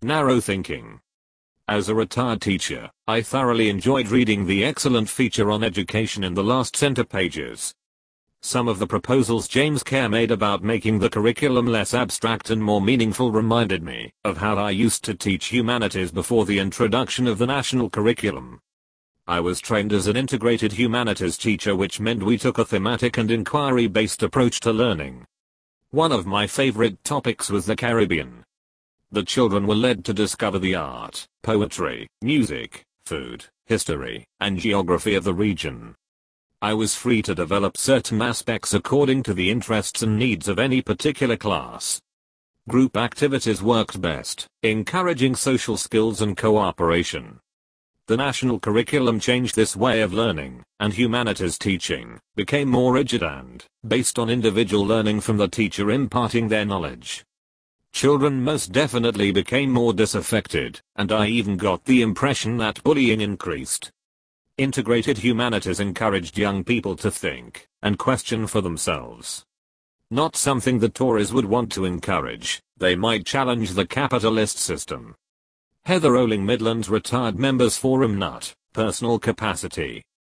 Narrow thinking. As a retired teacher, I thoroughly enjoyed reading the excellent feature on education in the last center pages. Some of the proposals James Kerr made about making the curriculum less abstract and more meaningful reminded me of how I used to teach humanities before the introduction of the national curriculum. I was trained as an integrated humanities teacher, which meant we took a thematic and inquiry-based approach to learning. One of my favorite topics was the Caribbean. The children were led to discover the art, poetry, music, food, history, and geography of the region. I was free to develop certain aspects according to the interests and needs of any particular class. Group activities worked best, encouraging social skills and cooperation. The national curriculum changed this way of learning, and humanities teaching became more rigid and based on individual learning from the teacher imparting their knowledge. Children most definitely became more disaffected, and I even got the impression that bullying increased. Integrated humanities encouraged young people to think and question for themselves. Not something the Tories would want to encourage. They might challenge the capitalist system. Heather Oling Midlands Retired Members Forum NUT, Personal Capacity.